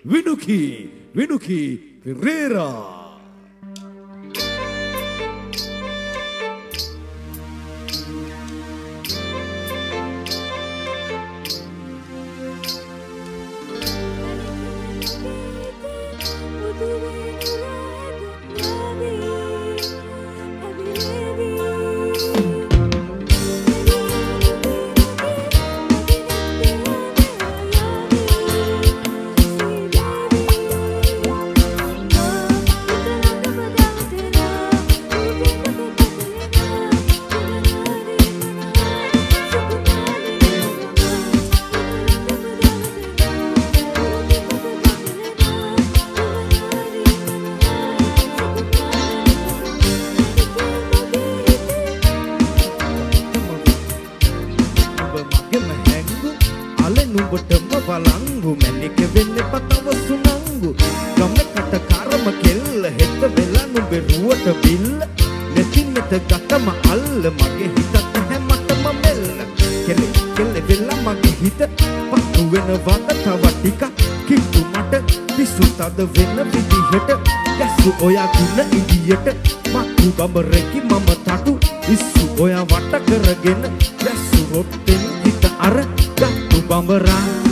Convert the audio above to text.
Vinuki Pereira. Valangu menike venne patawa sunangu gamme කට කරම කෙල්ල හෙට වෙලා නුඹේ රුවට බිල්ල නැතිනත ගතම අල්ල මගේ හිතත් හැමතම මෙල්ල කෙලෙ කෙලෙ වෙලා මගේ හිත පත්තු වෙනවද තව ටික කිට්ටු මට පිස්සු තද වෙන විදිහට ගැස්සු ඔයා ගුණ ඉදියට මක්කු බඹරකි මම තටු ඉස්සු ඔයා වට කරගෙන ගැස්සු රොට්ටෙන් හිත අර ගත්තු බඹරා